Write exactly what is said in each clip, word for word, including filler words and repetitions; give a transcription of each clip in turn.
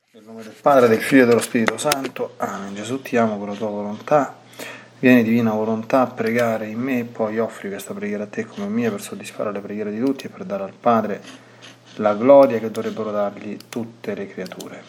Nel nome del Padre, del Figlio e dello Spirito Santo. Amen. Gesù, ti amo con la tua volontà. Vieni, divina volontà, a pregare in me e poi offri questa preghiera a te come mia per soddisfare le preghiere di tutti e per dare al Padre la gloria che dovrebbero dargli tutte le creature.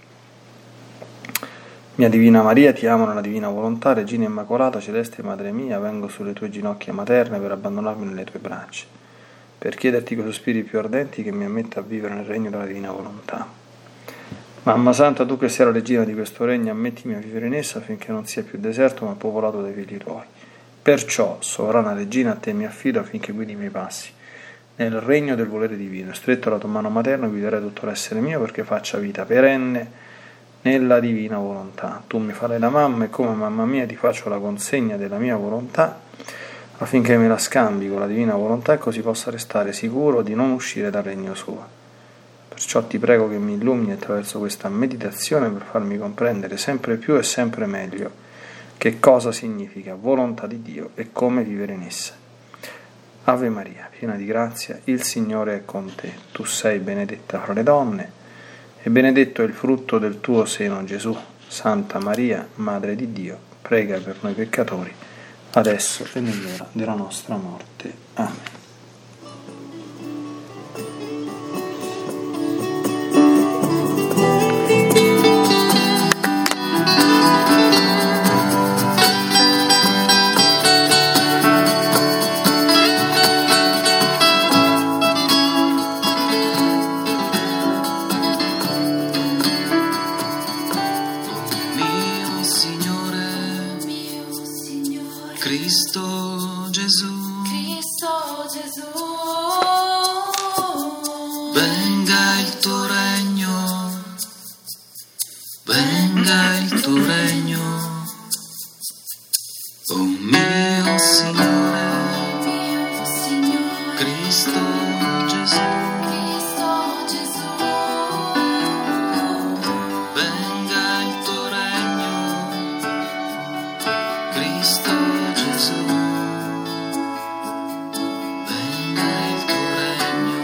Mia Divina Maria, ti amo nella divina volontà, Regina Immacolata, Celeste Madre mia, vengo sulle tue ginocchia materne per abbandonarmi nelle tue braccia, per chiederti con sospiri più ardenti che mi ammetta a vivere nel regno della divina volontà. Mamma Santa, tu che sei la regina di questo regno, ammettimi a vivere in essa affinché non sia più deserto ma popolato dai figli tuoi. Perciò, sovrana regina, a te mi affido affinché guidi i miei passi nel regno del volere divino. Stretto alla tua mano materna guiderai tutto l'essere mio perché faccia vita perenne nella divina volontà. Tu mi farai da mamma e come mamma mia ti faccio la consegna della mia volontà affinché me la scambi con la divina volontà e così possa restare sicuro di non uscire dal regno suo. Perciò ti prego che mi illumini attraverso questa meditazione per farmi comprendere sempre più e sempre meglio che cosa significa volontà di Dio e come vivere in essa. Ave Maria, piena di grazia, il Signore è con te. Tu sei benedetta fra le donne e benedetto è il frutto del tuo seno, Gesù. Santa Maria, Madre di Dio, prega per noi peccatori, adesso e nell'ora della nostra morte. Amen. Cristo Gesù, Cristo Gesù, venga il tuo regno, venga il tuo regno, oh mio Signore, mio Signore, Cristo Gesù, Cristo Gesù, venga il tuo regno, Cristo Gesù, venga il tuo regno.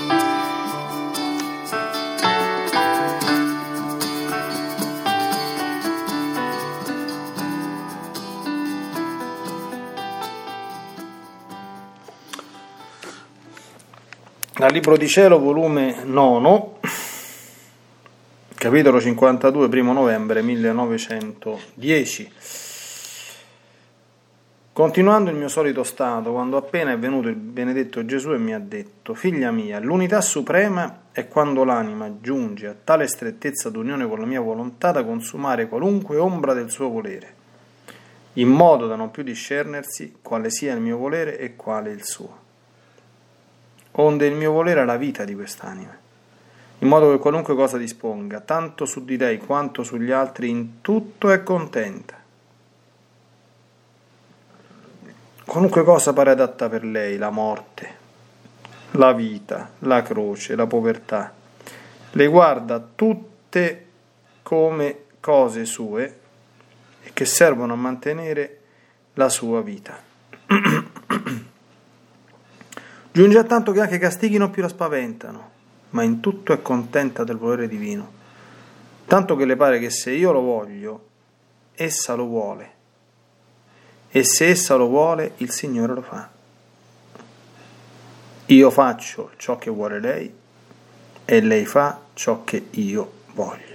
Dal Libro di Cielo, volume nono, capitolo cinquantadue, primo novembre millenovecentodieci. Continuando il mio solito stato, quando appena è venuto il benedetto Gesù e mi ha detto: figlia mia, l'unità suprema è quando l'anima giunge a tale strettezza d'unione con la mia volontà da consumare qualunque ombra del suo volere, in modo da non più discernersi quale sia il mio volere e quale il suo. Onde il mio volere è la vita di quest'anima, in modo che qualunque cosa disponga, tanto su di lei quanto sugli altri, in tutto è contenta. Qualunque cosa pare adatta per lei, la morte, la vita, la croce, la povertà, le guarda tutte come cose sue e che servono a mantenere la sua vita. Giunge a tanto che anche i castighi non più la spaventano, ma in tutto è contenta del volere divino, tanto che le pare che se io lo voglio, essa lo vuole, e se essa lo vuole, il Signore lo fa. Io faccio ciò che vuole lei, e lei fa ciò che io voglio.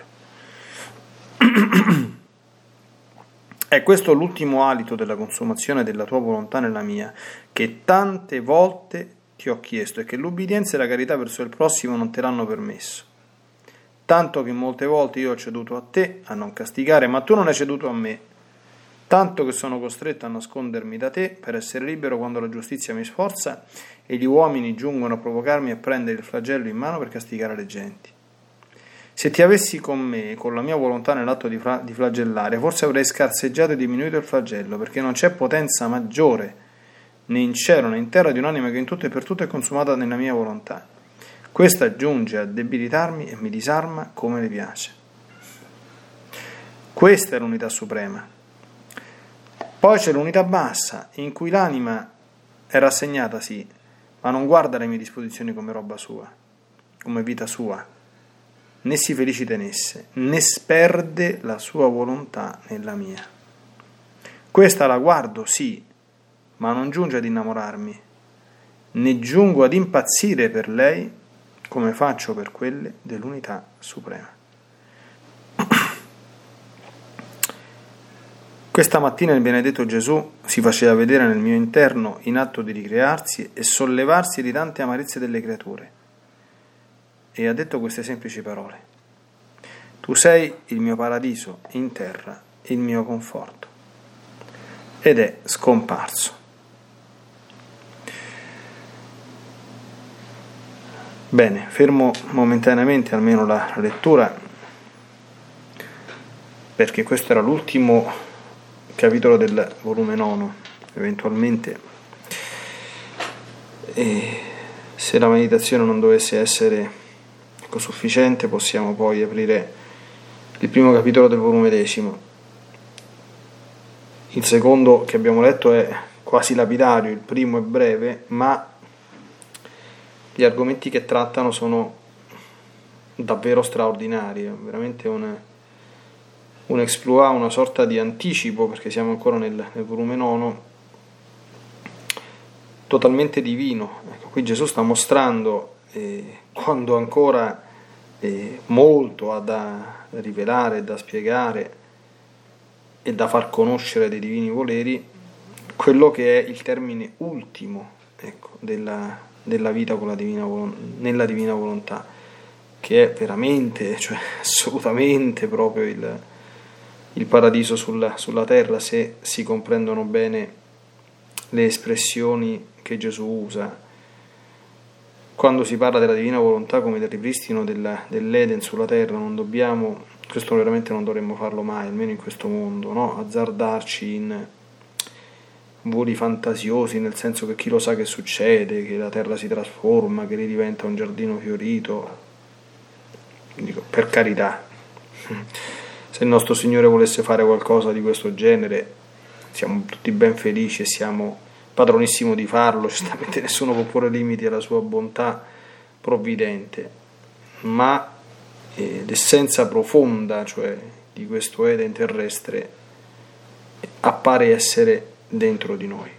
È questo l'ultimo alito della consumazione della tua volontà nella mia, che tante volte ti ho chiesto e che l'ubbidienza e la carità verso il prossimo non te l'hanno permesso. Tanto che molte volte io ho ceduto a te a non castigare, ma tu non hai ceduto a me. Tanto che sono costretto a nascondermi da te per essere libero quando la giustizia mi sforza e gli uomini giungono a provocarmi a prendere il flagello in mano per castigare le genti. Se ti avessi con me, con la mia volontà nell'atto di, fra- di flagellare, forse avrei scarseggiato e diminuito il flagello, perché non c'è potenza maggiore né in cielo né in terra di un'anima che in tutto e per tutto è consumata nella mia volontà. Questa giunge a debilitarmi e mi disarma come le piace. Questa è l'unità suprema. Poi c'è l'unità bassa, in cui l'anima è rassegnata, sì, ma non guarda le mie disposizioni come roba sua, come vita sua, né si felicita in esse, né sperde la sua volontà nella mia. Questa la guardo, sì, ma non giunge ad innamorarmi, né giungo ad impazzire per lei come faccio per quelle dell'unità suprema. Questa mattina il benedetto Gesù si faceva vedere nel mio interno in atto di ricrearsi e sollevarsi di tante amarezze delle creature, e ha detto queste semplici parole: tu sei il mio paradiso in terra, il mio conforto. Ed è scomparso. Bene, fermo momentaneamente almeno la lettura, perché questo era l'ultimo capitolo del volume nono, eventualmente, e se la meditazione non dovesse essere ecco, sufficiente, possiamo poi aprire il primo capitolo del volume decimo. Il secondo che abbiamo letto è quasi lapidario, il primo è breve, ma gli argomenti che trattano sono davvero straordinari, è veramente un un exploit, una sorta di anticipo, perché siamo ancora nel, nel volume nono, totalmente divino. Ecco, qui Gesù sta mostrando eh, quando ancora eh, molto ha da rivelare, da spiegare e da far conoscere dei divini voleri, quello che è il termine ultimo ecco, della, della vita con la divina volontà, nella divina volontà, che è veramente, cioè assolutamente proprio il il paradiso sulla, sulla terra, se si comprendono bene le espressioni che Gesù usa. Quando si parla della divina volontà come del ripristino della, dell'Eden sulla terra, non dobbiamo, questo veramente non dovremmo farlo mai, almeno in questo mondo, no? Azzardarci in voli fantasiosi, nel senso che chi lo sa che succede, che la terra si trasforma, che ridiventa un giardino fiorito. Dico, per carità. Se il nostro Signore volesse fare qualcosa di questo genere, siamo tutti ben felici e siamo padronissimo di farlo, certamente nessuno può porre limiti alla sua bontà provvidente, ma eh, l'essenza profonda, cioè di questo Eden terrestre, appare essere dentro di noi.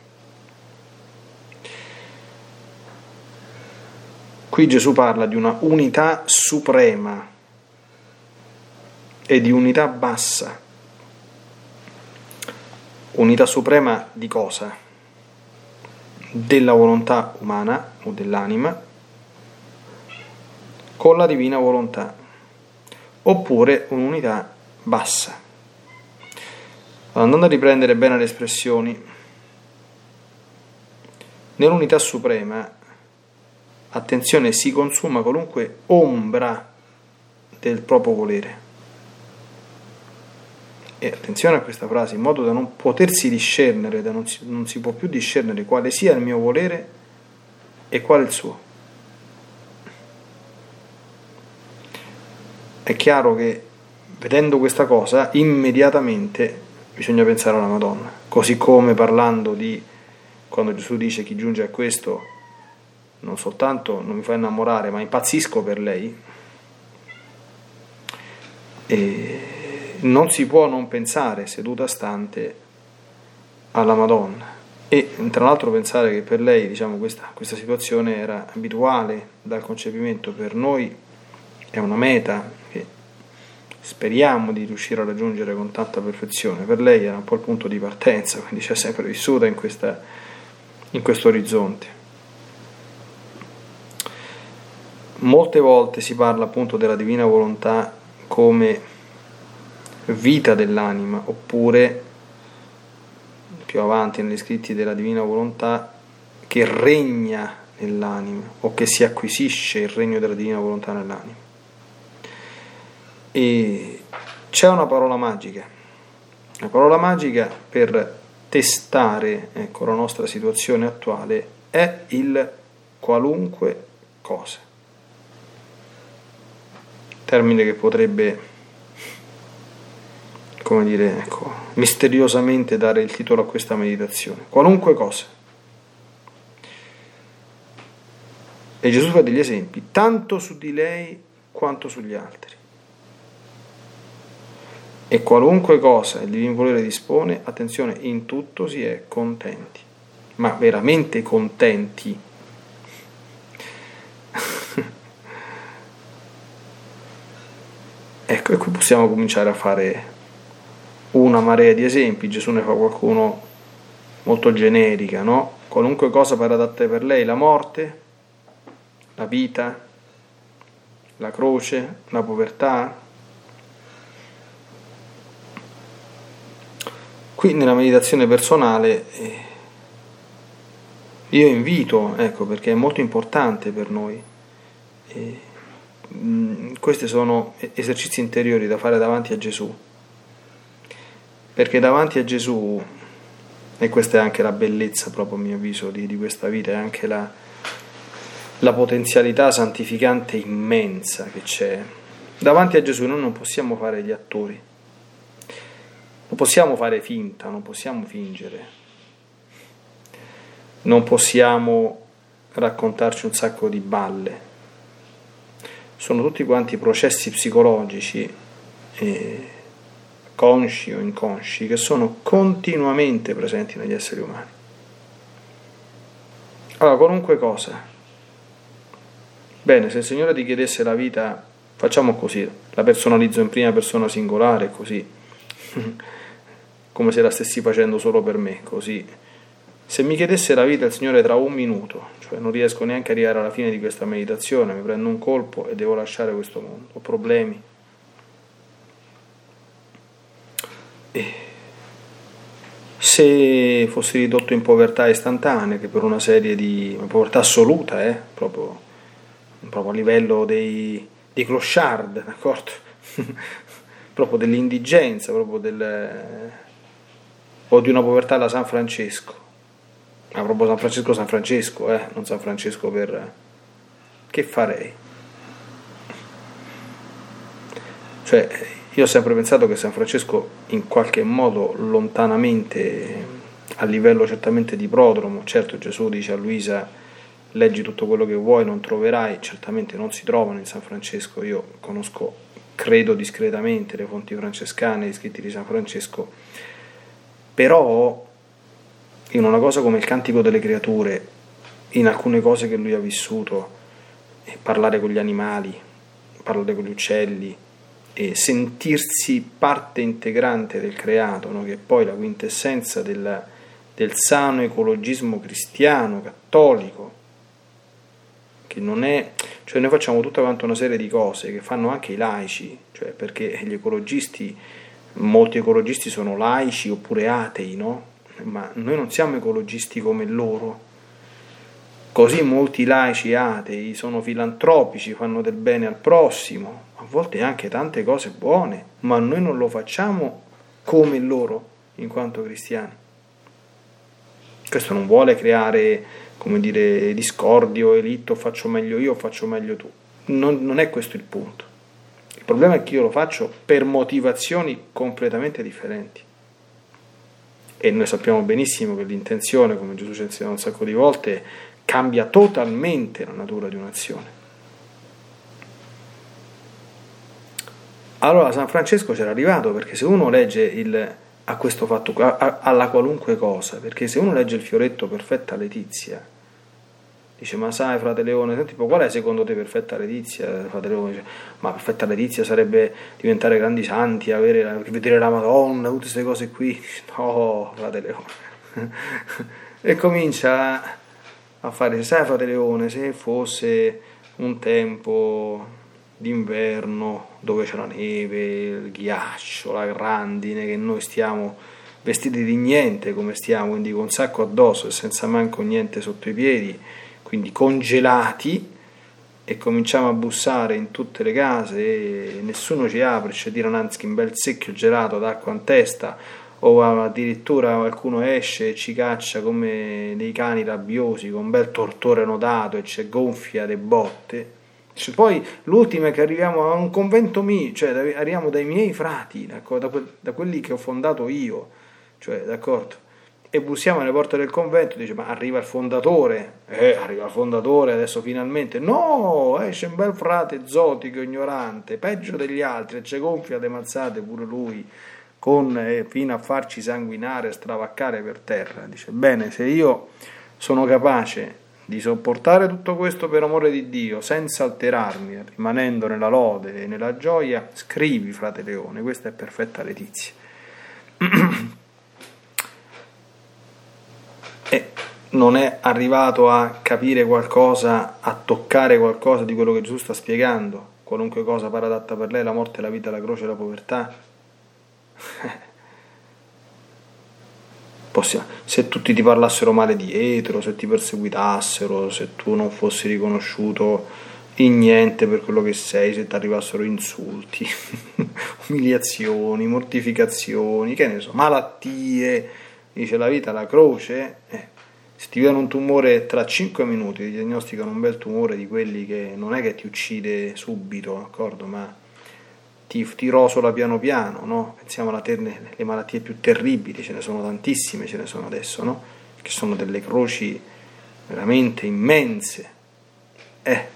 Qui Gesù parla di una unità suprema e di unità bassa. Unità suprema di cosa? Della volontà umana o dell'anima con la divina volontà, oppure un'unità bassa. Andando a riprendere bene le espressioni, nell'unità suprema, attenzione, si consuma qualunque ombra del proprio volere. E attenzione a questa frase, in modo da non potersi discernere, da non si, non si può più discernere quale sia il mio volere e quale il suo. È chiaro che vedendo questa cosa immediatamente bisogna pensare alla Madonna, così come parlando di quando Gesù dice chi giunge a questo non soltanto non mi fa innamorare ma impazzisco per lei, e non si può non pensare seduta stante alla Madonna, e tra l'altro pensare che per lei diciamo questa, questa situazione era abituale dal concepimento, per noi è una meta che speriamo di riuscire a raggiungere con tanta perfezione, per lei era un po' il punto di partenza, quindi ci ha sempre vissuta in, questa, in questo orizzonte. Molte volte si parla appunto della divina volontà come vita dell'anima, oppure più avanti negli scritti della divina volontà che regna nell'anima o che si acquisisce il regno della divina volontà nell'anima. E c'è una parola magica, la parola magica per testare ecco, la nostra situazione attuale è il qualunque cosa, termine che potrebbe come dire, ecco, misteriosamente dare il titolo a questa meditazione. Qualunque cosa. E Gesù fa degli esempi. Tanto su di lei quanto sugli altri. E qualunque cosa il divino volere dispone, attenzione, in tutto si è contenti, ma veramente contenti. Ecco, e qui possiamo cominciare a fare una marea di esempi. Gesù ne fa qualcuno molto generica, no? Qualunque cosa per adattare per lei, la morte, la vita, la croce, la povertà. Qui nella meditazione personale eh, io invito, ecco, perché è molto importante per noi, eh, mh, questi sono esercizi interiori da fare davanti a Gesù, perché davanti a Gesù, e questa è anche la bellezza proprio a mio avviso di, di questa vita, è anche la, la potenzialità santificante immensa che c'è, davanti a Gesù noi non possiamo fare gli attori. Non possiamo fare finta, non possiamo fingere, non possiamo raccontarci un sacco di balle. Sono tutti quanti processi psicologici, eh, consci o inconsci, che sono continuamente presenti negli esseri umani. Allora, qualunque cosa. Bene, se il Signore ti chiedesse la vita, facciamo così, la personalizzo in prima persona singolare, così. Come se la stessi facendo solo per me, così. Se mi chiedesse la vita il Signore tra un minuto, cioè non riesco neanche a arrivare alla fine di questa meditazione, mi prendo un colpo e devo lasciare questo mondo, ho problemi. E se fossi ridotto in povertà istantanea, che per una serie di povertà assoluta, eh, proprio, proprio a livello dei, dei clochard, d'accordo? Proprio dell'indigenza, proprio del... o di una povertà alla San Francesco, ma proprio San Francesco San Francesco, eh, non San Francesco per... che farei? Cioè, io ho sempre pensato che San Francesco in qualche modo lontanamente, a livello certamente di prodromo, certo Gesù dice a Luisa leggi tutto quello che vuoi, non troverai, certamente non si trovano in San Francesco, io conosco, credo discretamente, le fonti francescane, gli scritti di San Francesco, però in una cosa come il Cantico delle Creature, in alcune cose che lui ha vissuto, parlare con gli animali, parlare con gli uccelli, e sentirsi parte integrante del creato, no? Che è poi la quintessenza del, del sano ecologismo cristiano, cattolico, che non è, cioè noi facciamo tutta quanta una serie di cose che fanno anche i laici, cioè perché gli ecologisti, molti ecologisti sono laici oppure atei, no? Ma noi non siamo ecologisti come loro. Così molti laici e atei sono filantropici, fanno del bene al prossimo, a volte anche tante cose buone, ma noi non lo facciamo come loro in quanto cristiani. Questo non vuole creare, come dire, discordio, elitto, faccio meglio io, faccio meglio tu. Non, non è questo il punto. Il problema è che io lo faccio per motivazioni completamente differenti. E noi sappiamo benissimo che l'intenzione, come Gesù ci ha insegnato un sacco di volte, cambia totalmente la natura di un'azione. Allora San Francesco c'era arrivato, perché se uno legge il, a questo fatto, a, a, alla qualunque cosa, perché se uno legge il fioretto Perfetta Letizia, dice ma sai frate Leone, senti, qual è secondo te perfetta Letizia? Frate Leone dice, ma perfetta Letizia sarebbe diventare grandi santi, avere, vedere la Madonna, tutte queste cose qui. No, frate Leone. E comincia a fare, sai frate Leone, se fosse un tempo d'inverno dove c'è la neve, il ghiaccio, la grandine, che noi stiamo vestiti di niente come stiamo, quindi con un sacco addosso e senza manco niente sotto i piedi, quindi congelati, e cominciamo a bussare in tutte le case e nessuno ci apre, ci tira innanzi un bel secchio gelato d'acqua in testa, o addirittura qualcuno esce e ci caccia come dei cani rabbiosi con un bel tortore nodato e ci gonfia le botte. Cioè, poi l'ultima è che arriviamo a un convento mio, cioè arriviamo dai miei frati, da, que- da quelli che ho fondato io, cioè d'accordo, e bussiamo alle porte del convento, dice ma arriva il fondatore, eh arriva il fondatore adesso finalmente, no, esce un bel frate zotico, ignorante, peggio degli altri, e c'è gonfia de mazzate pure lui, con eh, fino a farci sanguinare, stravaccare per terra. Dice bene, se io sono capace di sopportare tutto questo per amore di Dio senza alterarmi, rimanendo nella lode e nella gioia, scrivi frate Leone, questa è perfetta letizia. E non è arrivato a capire qualcosa, a toccare qualcosa di quello che Gesù sta spiegando, qualunque cosa paradatta per lei, la morte, la vita, la croce, la povertà. Possiamo, se tutti ti parlassero male dietro, se ti perseguitassero, se tu non fossi riconosciuto in niente per quello che sei, se ti arrivassero insulti, umiliazioni, mortificazioni, che ne so, malattie, dice la vita, la croce, eh, se ti vedono un tumore tra cinque minuti, ti diagnosticano un bel tumore di quelli che non è che ti uccide subito, d'accordo, ma ti, ti rosola piano piano, no? Pensiamo alle terne, le malattie più terribili, ce ne sono tantissime, ce ne sono adesso, no? Che sono delle croci veramente immense. Eh.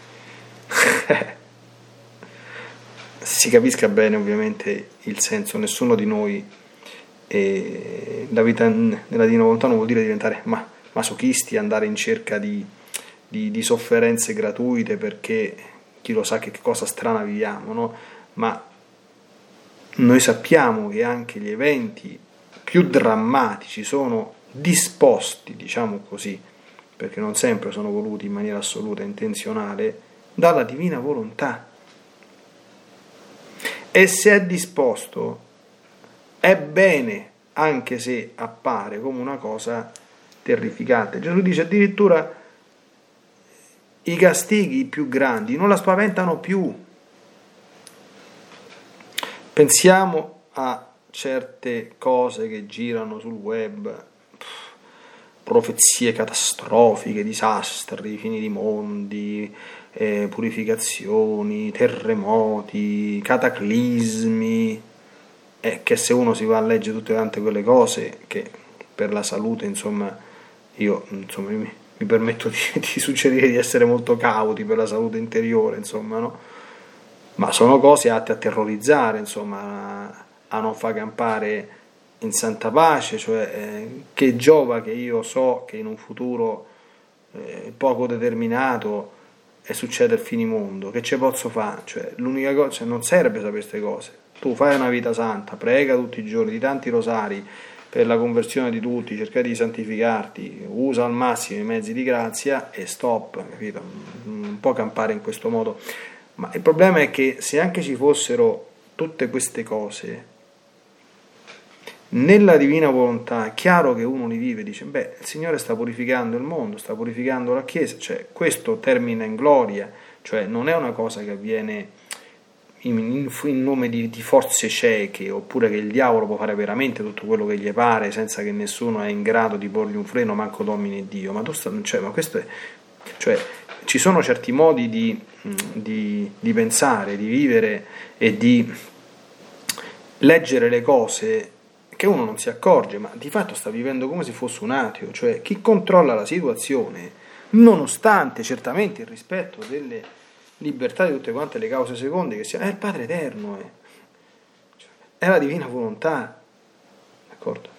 Si capisca bene ovviamente il senso, nessuno di noi, eh, la vita nella divina volontà non vuol dire diventare ma, masochisti, andare in cerca di, di, di sofferenze gratuite perché chi lo sa che cosa strana viviamo, no? Ma noi sappiamo che anche gli eventi più drammatici sono disposti, diciamo così, perché non sempre sono voluti in maniera assoluta e intenzionale, dalla divina volontà. E se è disposto è bene, anche se appare come una cosa terrificante. Gesù dice addirittura i castighi più grandi non la spaventano più. Pensiamo a certe cose che girano sul web, profezie catastrofiche, disastri, fini di mondi, eh, purificazioni, terremoti, cataclismi, e che se uno si va a leggere tutte quante quelle cose che per la salute, insomma, io insomma mi, mi permetto di, di suggerire di essere molto cauti per la salute interiore, insomma, no? Ma sono cose atte a terrorizzare, insomma, a, a non far campare in santa pace, cioè eh, che giova che io so che in un futuro eh, poco determinato e succede il finimondo, che ce posso fare? Cioè, l'unica cosa, cioè, non serve sapere queste cose. Tu fai una vita santa, prega tutti i giorni, di tanti rosari per la conversione di tutti, cerca di santificarti, usa al massimo i mezzi di grazia e stop, capito? Non può campare in questo modo. Ma il problema è che se anche ci fossero tutte queste cose nella divina volontà, è chiaro che uno li vive e dice beh, il Signore sta purificando il mondo, sta purificando la Chiesa, cioè questo termina in gloria, cioè non è una cosa che avviene in, in, in nome di, di forze cieche, oppure che il diavolo può fare veramente tutto quello che gli pare senza che nessuno è in grado di porgli un freno, manco Domine Dio. Ma tu sta, cioè, ma questo è, cioè ci sono certi modi di, di, di pensare, di vivere e di leggere le cose che uno non si accorge, ma di fatto sta vivendo come se fosse un ateo. Cioè chi controlla la situazione, nonostante certamente il rispetto delle libertà di tutte quante le cause seconde che sia, è il Padre Eterno, è, cioè, è la divina volontà, d'accordo?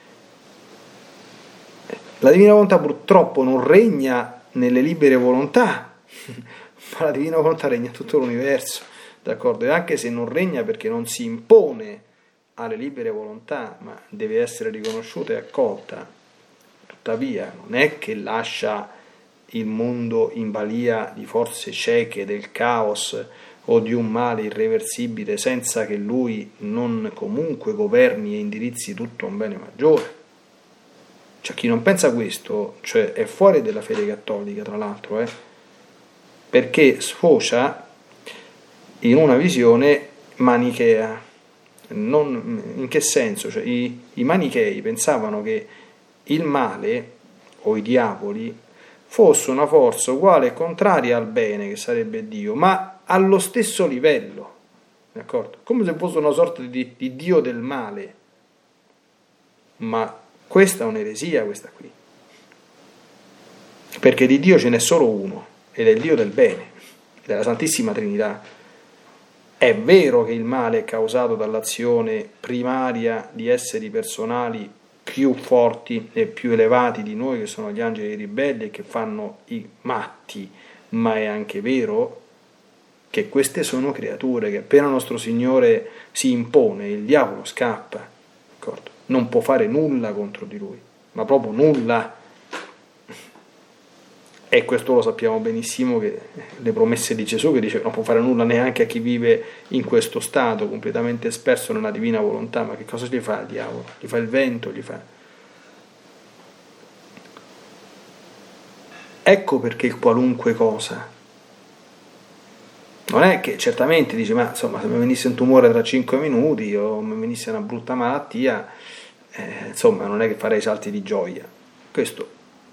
La divina volontà purtroppo non regna nelle libere volontà, ma la divina volontà regna in tutto l'universo, d'accordo? E anche se non regna perché non si impone alle libere volontà, ma deve essere riconosciuta e accolta, tuttavia non è che lascia il mondo in balia di forze cieche del caos o di un male irreversibile senza che lui non comunque governi e indirizzi tutto a un bene maggiore. Cioè chi non pensa questo, cioè è fuori della fede cattolica, tra l'altro, eh, perché sfocia in una visione manichea. Non, in che senso? Cioè, i, i manichei pensavano che il male o i diavoli fosse una forza uguale e contraria al bene, che sarebbe Dio, ma allo stesso livello, d'accordo? Come se fosse una sorta di, di Dio del male. Ma Questa è un'eresia, questa qui. Perché di Dio ce n'è solo uno, ed è il Dio del bene, della Santissima Trinità. È vero che il male è causato dall'azione primaria di esseri personali più forti e più elevati di noi, che sono gli angeli ribelli e che fanno i matti, ma è anche vero che queste sono creature che appena nostro Signore si impone, il diavolo scappa, d'accordo? Non può fare nulla contro di lui, ma proprio nulla. E questo lo sappiamo benissimo, che le promesse di Gesù, che dice che non può fare nulla neanche a chi vive in questo stato completamente esperso nella divina volontà. Ma che cosa gli fa il diavolo? Gli fa il vento, gli fa... Ecco perché il qualunque cosa non è che certamente dice, ma insomma, se mi venisse un tumore tra cinque minuti o mi venisse una brutta malattia, eh, insomma non è che farei salti di gioia. Questo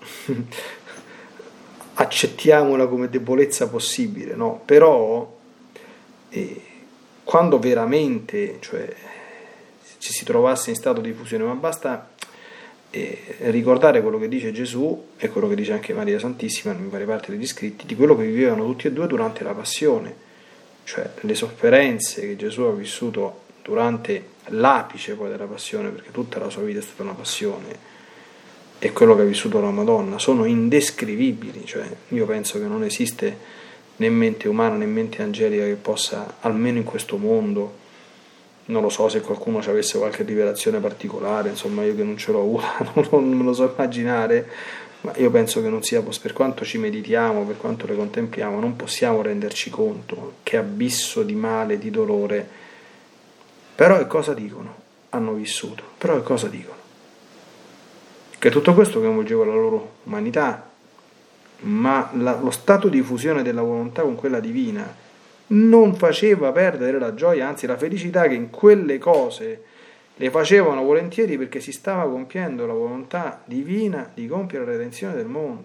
accettiamola come debolezza possibile, no? Però eh, quando veramente, cioè, ci si trovasse in stato di fusione, ma basta eh, ricordare quello che dice Gesù e quello che dice anche Maria Santissima in varie parti degli scritti, di quello che vivevano tutti e due durante la passione, cioè le sofferenze che Gesù ha vissuto durante l'apice poi della passione, perché tutta la sua vita è stata una passione, e quello che ha vissuto la Madonna sono indescrivibili. Cioè io penso che non esiste né mente umana né mente angelica che possa, almeno in questo mondo, non lo so se qualcuno ci avesse qualche rivelazione particolare, insomma io che non ce l'ho avuta non me lo so immaginare, ma io penso che non sia, per quanto ci meditiamo, per quanto le contempliamo, non possiamo renderci conto che abisso di male, di dolore. Però che cosa dicono? Hanno vissuto, però che cosa dicono? Che tutto questo coinvolgeva la loro umanità, ma la, lo stato di fusione della volontà con quella divina non faceva perdere la gioia, anzi la felicità che in quelle cose le facevano volentieri, perché si stava compiendo la volontà divina di compiere la redenzione del mondo.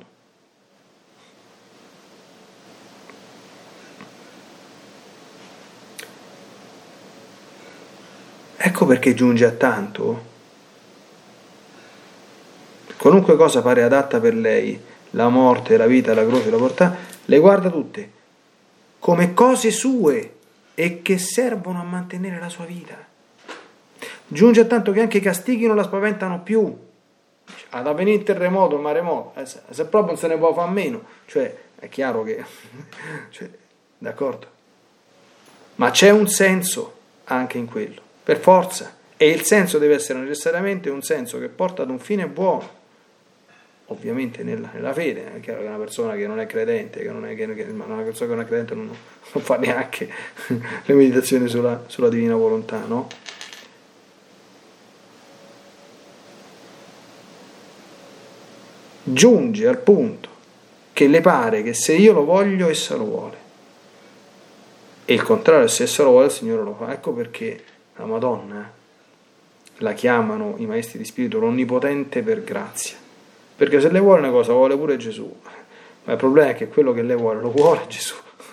Ecco perché giunge a tanto. Qualunque cosa pare adatta per lei, la morte, la vita, la croce, la portà, le guarda tutte come cose sue e che servono a mantenere la sua vita. Giunge a tanto che anche i castighi non la spaventano più. Ad avvenire il terremoto, il maremoto, se proprio non se ne può fare a meno, cioè è chiaro che cioè, d'accordo, ma c'è un senso anche in quello, per forza, e il senso deve essere necessariamente un senso che porta ad un fine buono, ovviamente nella, nella fede. È chiaro che una persona che non è credente, che non è, che, che, una persona che non è credente non, non fa neanche le meditazioni sulla, sulla divina volontà, no? Giunge al punto che le pare che se io lo voglio essa lo vuole, e il contrario, se essa lo vuole il Signore lo fa. Ecco perché la Madonna la chiamano i maestri di spirito l'onnipotente per grazia, perché se lei vuole una cosa vuole pure Gesù, ma il problema è che quello che lei vuole lo vuole Gesù.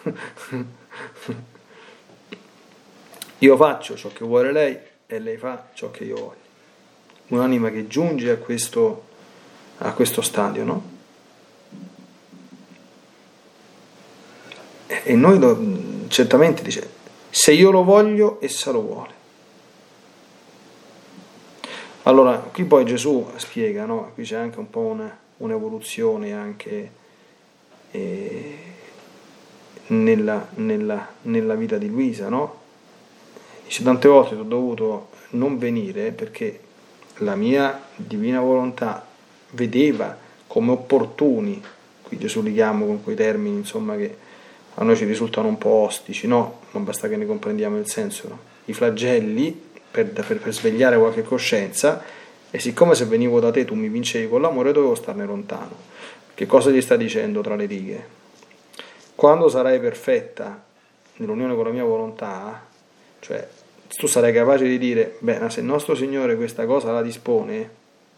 Io faccio ciò che vuole lei e lei fa ciò che io voglio. Un'anima che giunge a questo a questo stadio, no? E noi lo, certamente dice, se io lo voglio essa lo vuole. Allora qui poi Gesù spiega, no? Qui c'è anche un po' una, un'evoluzione anche eh, nella, nella, nella vita di Luisa, no? Dice, tante volte ho dovuto non venire perché la mia divina volontà vedeva come opportuni, qui Gesù li chiama con quei termini insomma che a noi ci risultano un po' ostici, no? Non basta che ne comprendiamo il senso, no? I flagelli per, per, per svegliare qualche coscienza, e siccome se venivo da te tu mi vincevi con l'amore dovevo starne lontano. Che cosa gli sta dicendo tra le righe? Quando sarai perfetta nell'unione con la mia volontà, cioè tu sarai capace di dire, beh, se il nostro Signore questa cosa la dispone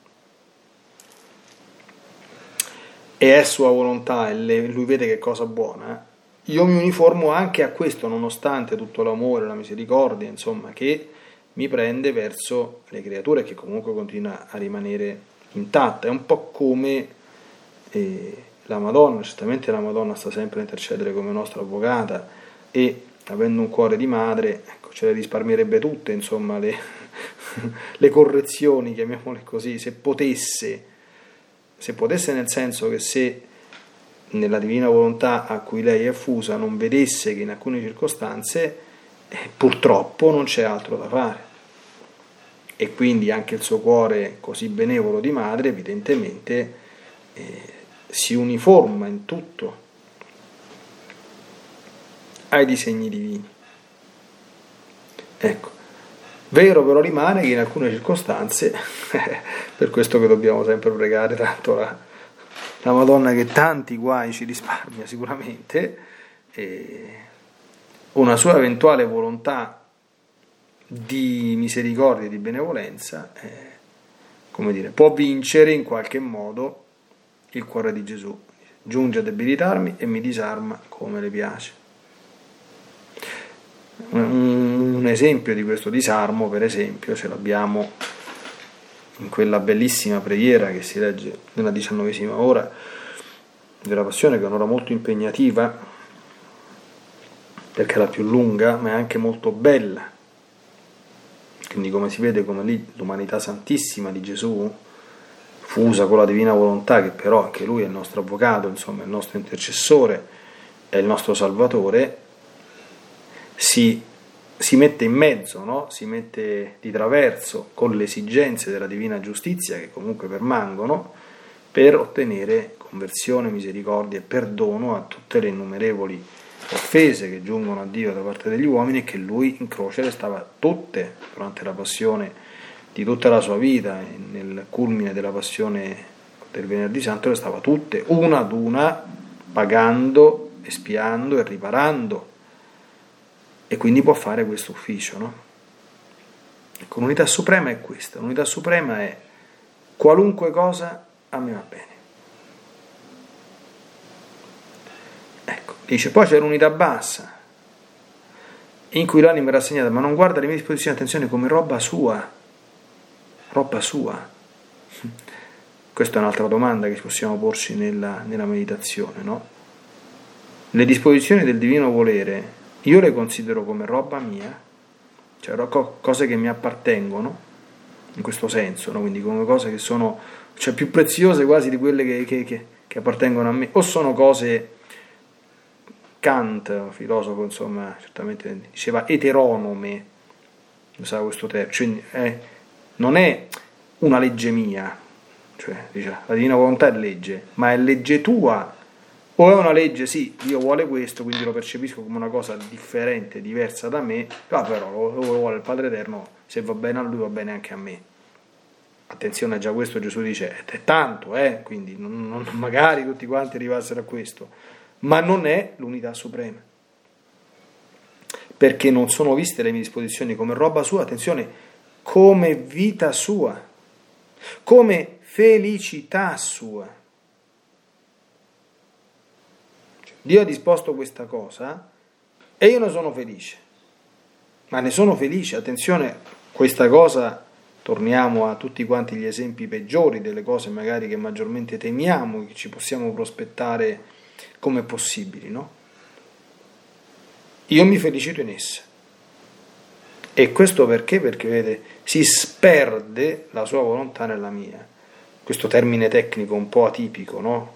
e è sua volontà e lui vede che cosa buona, io mi uniformo anche a questo, nonostante tutto l'amore, la misericordia, insomma, che mi prende verso le creature, che comunque continua a rimanere intatta. È un po' come eh, la Madonna, certamente la Madonna sta sempre a intercedere come nostra avvocata, e avendo un cuore di madre, ecco, ce le risparmierebbe tutte, insomma, le, le correzioni, chiamiamole così, se potesse, se potesse nel senso che se nella divina volontà a cui lei è fusa non vedesse che in alcune circostanze eh, purtroppo non c'è altro da fare, e quindi anche il suo cuore così benevolo di madre evidentemente eh, si uniforma in tutto ai disegni divini. Ecco, vero però rimane che in alcune circostanze per questo che dobbiamo sempre pregare tanto la, la Madonna, che tanti guai ci risparmia sicuramente, eh, una sua eventuale volontà di misericordia e di benevolenza eh, come dire, può vincere in qualche modo il cuore di Gesù. Giunge a debilitarmi e mi disarma come le piace. Un esempio di questo disarmo, per esempio, ce l'abbiamo in quella bellissima preghiera che si legge nella diciannovesima ora della Passione, che è un'ora molto impegnativa perché è la più lunga, ma è anche molto bella. Quindi, come si vede, come lì l'umanità santissima di Gesù, fusa con la divina volontà, che però anche lui è il nostro avvocato, insomma, il nostro intercessore, è il nostro salvatore, si, si mette in mezzo, no? Si mette di traverso con le esigenze della divina giustizia, che comunque permangono, per ottenere conversione, misericordia e perdono a tutte le innumerevoli offese che giungono a Dio da parte degli uomini, e che lui in croce le stava tutte durante la passione di tutta la sua vita, e nel culmine della passione del Venerdì Santo le stava tutte, una ad una, pagando, espiando e riparando, e quindi può fare questo ufficio, no? Ecco, l'unità suprema è questa, l'unità suprema è qualunque cosa a me va bene. Ecco, dice, poi c'è l'unità bassa, in cui l'anima è rassegnata, ma non guarda le mie disposizioni, attenzione, come roba sua, roba sua. Questa è un'altra domanda che possiamo porci nella, nella meditazione, no? Le disposizioni del divino volere io le considero come roba mia, cioè cose che mi appartengono, in questo senso, no? Quindi come cose che sono, cioè, più preziose quasi di quelle che, che, che, che appartengono a me, o sono cose, Kant, filosofo, insomma, certamente diceva eteronome, usava questo termine, cioè eh, non è una legge mia, cioè dice, la divina volontà è legge, ma è legge tua, o è una legge, sì, Dio vuole questo, quindi lo percepisco come una cosa differente, diversa da me, ma però lo, lo vuole il Padre Eterno, se va bene a lui va bene anche a me. Attenzione, già questo Gesù dice, è tanto, eh, quindi non, non, magari tutti quanti arrivassero a questo, ma non è l'unità suprema, perché non sono viste le mie disposizioni come roba sua, attenzione, come vita sua, come felicità sua. Dio ha disposto questa cosa e io ne sono felice, ma ne sono felice, attenzione, questa cosa, torniamo a tutti quanti gli esempi peggiori delle cose magari che maggiormente temiamo, che ci possiamo prospettare come possibili, no? Io mi felicito in essa, e questo perché? Perché vede, si sperde la sua volontà nella mia, questo termine tecnico un po' atipico, no?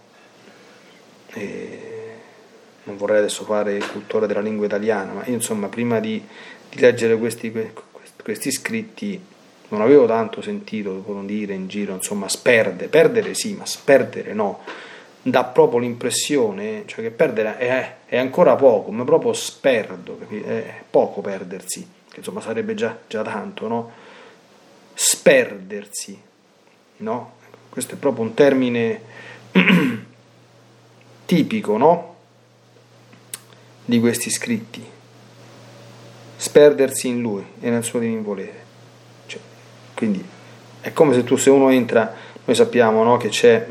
E non vorrei adesso fare il cultore della lingua italiana, ma io insomma prima di, di leggere questi, questi scritti non avevo tanto sentito dire in giro, insomma, sperde, perdere sì, ma sperdere no, dà proprio l'impressione, cioè che perdere è, è ancora poco, ma proprio sperdo, è poco perdersi, che insomma sarebbe già, già tanto, no? Sperdersi, no? Questo è proprio un termine tipico, no? Di questi scritti, sperdersi in lui e nel suo divino volere, cioè, quindi è come se tu, se uno entra, noi sappiamo, no, che c'è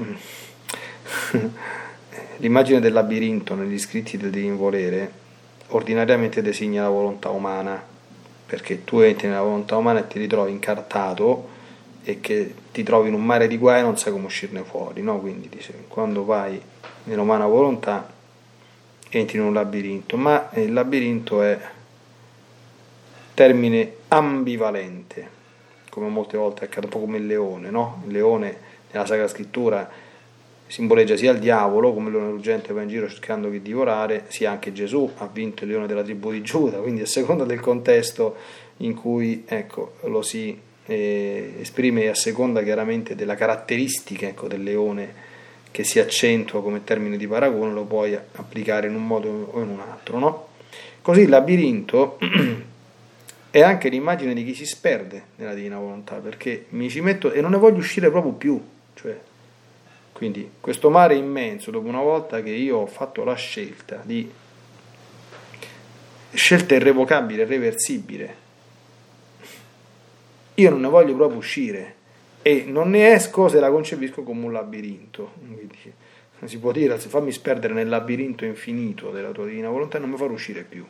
l'immagine del labirinto negli scritti del divino volere, ordinariamente designa la volontà umana, perché tu entri nella volontà umana e ti ritrovi incartato e che ti trovi in un mare di guai e non sai come uscirne fuori, no? Quindi dice, quando vai nell'umana volontà entri in un labirinto, ma il labirinto è termine ambivalente, come molte volte accade, un po' come il leone, no? Il leone nella Sacra Scrittura simboleggia sia il diavolo, come il leone ruggente va in giro cercando di divorare, sia anche Gesù ha vinto il leone della tribù di Giuda, quindi a seconda del contesto in cui, ecco, lo si eh, esprime, a seconda chiaramente della caratteristica, ecco, del leone che si accentua come termine di paragone, lo puoi applicare in un modo o in un altro, no? Così il labirinto è anche l'immagine di chi si sperde nella divina volontà, perché mi ci metto e non ne voglio uscire proprio più, cioè, quindi questo mare immenso, dopo una volta che io ho fatto la scelta di scelta irrevocabile, irreversibile, io non ne voglio proprio uscire e non ne esco se la concepisco come un labirinto. Quindi, si può dire, fammi sperdere nel labirinto infinito della tua divina volontà e non mi far uscire più.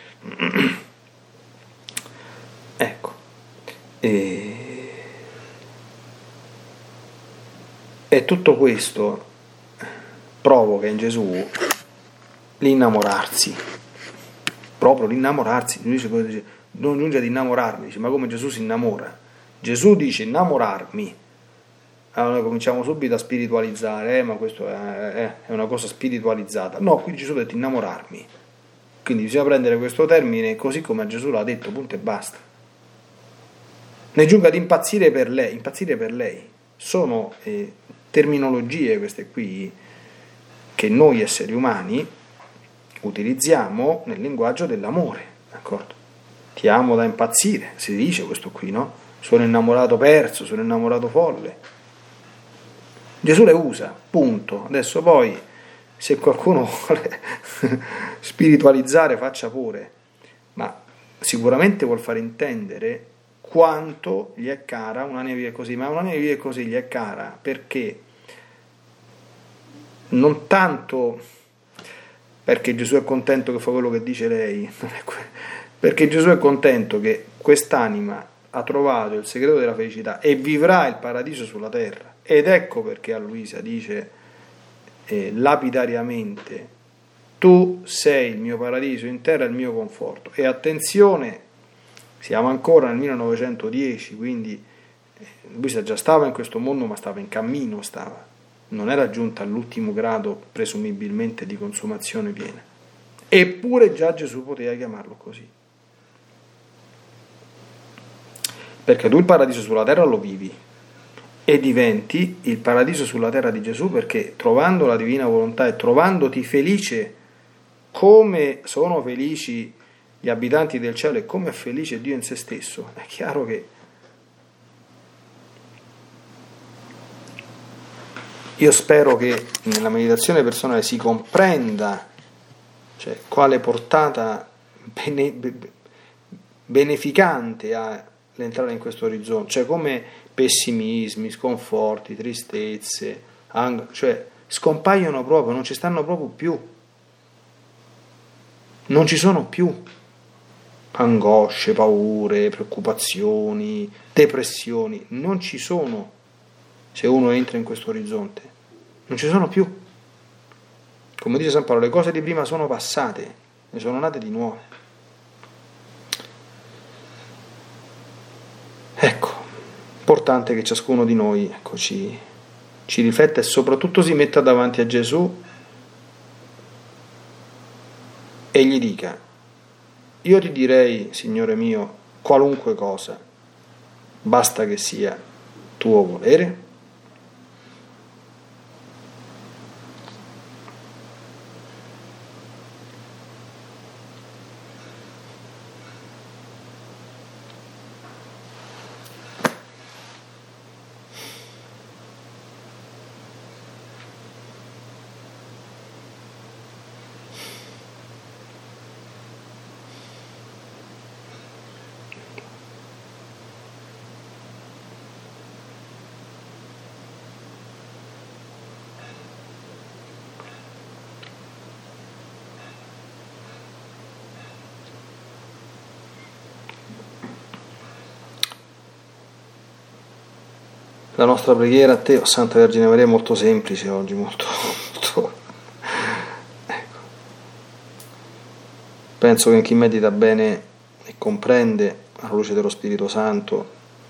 Ecco, e, e tutto questo provoca in Gesù l'innamorarsi, proprio l'innamorarsi. Lui dice, dice non giunge ad innamorarmi, dice, ma come Gesù si innamora? Gesù dice innamorarmi. Allora noi cominciamo subito a spiritualizzare, eh, ma questo è, è una cosa spiritualizzata. No, qui Gesù ha detto innamorarmi. Quindi bisogna prendere questo termine così come Gesù l'ha detto, punto e basta. Ne giunga ad impazzire per lei, impazzire per lei. Sono eh, terminologie queste qui che noi esseri umani utilizziamo nel linguaggio dell'amore, d'accordo? Ti amo da impazzire, si dice questo qui, no? Sono innamorato perso, sono innamorato folle. Gesù le usa, punto. Adesso poi, se qualcuno vuole spiritualizzare, faccia pure, ma sicuramente vuol far intendere quanto gli è cara un'anima vive così, ma un'anima vive così gli è cara perché non tanto perché Gesù è contento che fa quello che dice lei, perché Gesù è contento che quest'anima ha trovato il segreto della felicità e vivrà il paradiso sulla terra. Ed ecco perché a Luisa dice eh, lapidariamente: tu sei il mio paradiso in terra e il mio conforto. E attenzione, siamo ancora nel millenovecentodieci, quindi eh, Luisa già stava in questo mondo, ma stava in cammino, stava non era giunta all'ultimo grado presumibilmente di consumazione piena, eppure già Gesù poteva chiamarlo così, perché tu il paradiso sulla terra lo vivi e diventi il paradiso sulla terra di Gesù, perché trovando la divina volontà e trovandoti felice come sono felici gli abitanti del cielo e come è felice Dio in se stesso, è chiaro che io spero che nella meditazione personale si comprenda, cioè, quale portata bene, beneficante ha l'entrare in questo orizzonte, cioè come pessimismi, sconforti, tristezze, ang- cioè scompaiono proprio, non ci stanno proprio più, non ci sono più angosce, paure, preoccupazioni, depressioni, non ci sono. Se uno entra in questo orizzonte, non ci sono più. Come dice San Paolo, le cose di prima sono passate, ne sono nate di nuove. Ecco, importante che ciascuno di noi, ecco, ci, ci rifletta e soprattutto si metta davanti a Gesù e gli dica: io ti direi, Signore mio, qualunque cosa, basta che sia tuo volere. La nostra preghiera a te, oh Santa Vergine Maria, è molto semplice oggi, molto, molto... Ecco. Penso che chi medita bene e comprende, alla luce dello Spirito Santo,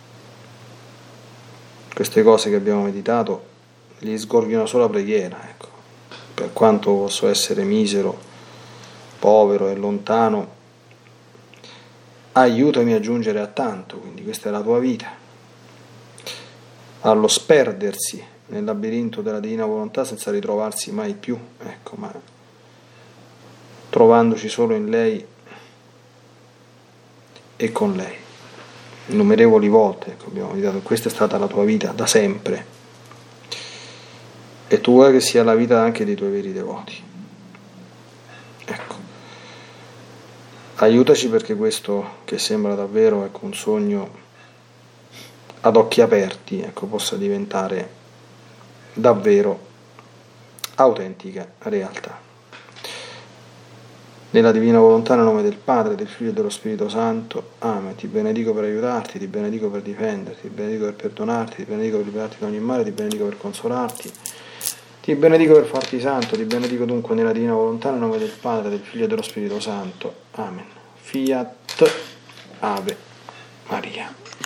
queste cose che abbiamo meditato, gli sgorghi una sola preghiera, ecco. Per quanto posso essere misero, povero e lontano, aiutami a giungere a tanto, quindi questa è la tua vita. Allo sperdersi nel labirinto della Divina Volontà senza ritrovarsi mai più, ecco, ma trovandoci solo in lei e con lei. Innumerevoli volte, ecco, abbiamo meditato, questa è stata la tua vita da sempre, e tu vuoi che sia la vita anche dei tuoi veri devoti. Ecco, aiutaci perché questo che sembra davvero, ecco, un sogno ad occhi aperti, ecco, possa diventare davvero autentica realtà. Nella Divina Volontà, nel nome del Padre, del Figlio e dello Spirito Santo. Amen. Ti benedico per aiutarti, ti benedico per difenderti, ti benedico per perdonarti, ti benedico per liberarti da ogni male, ti benedico per consolarti, ti benedico per farti santo, ti benedico dunque nella Divina Volontà, nel nome del Padre, del Figlio e dello Spirito Santo. Amen. Fiat Ave Maria.